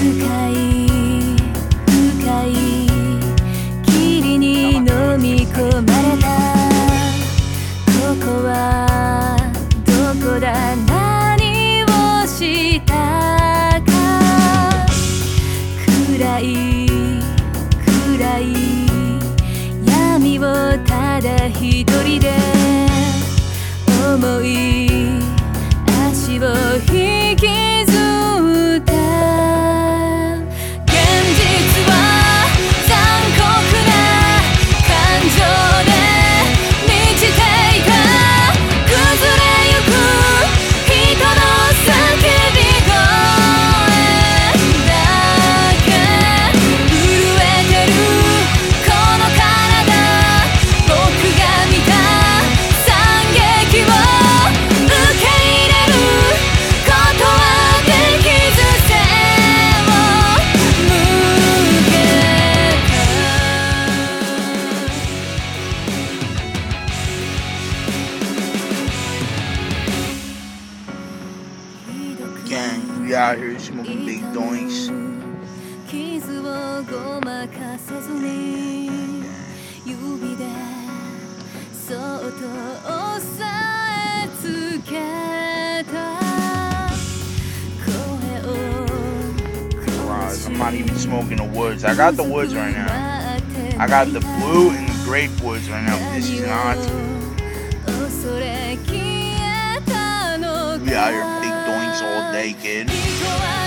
深い深い霧に飲み込まれた。ここはどこだ、何をしたか。暗い暗い闇をただ一人で思い足を引きずった。現実は残酷な感情で満ちていた。崩れゆく人の叫び声だけ。震えてるこの体、僕が見た惨劇を受け入れることはできず、背を向けた。 Gang, we out here smoking big doinks. 傷をごまかせずに指でそっと押さえつけた。声を I'm not even smoking the woods. I got the woods right now. I got the blue and the grape woods right now. This is not. We out here big doinks all day, kid.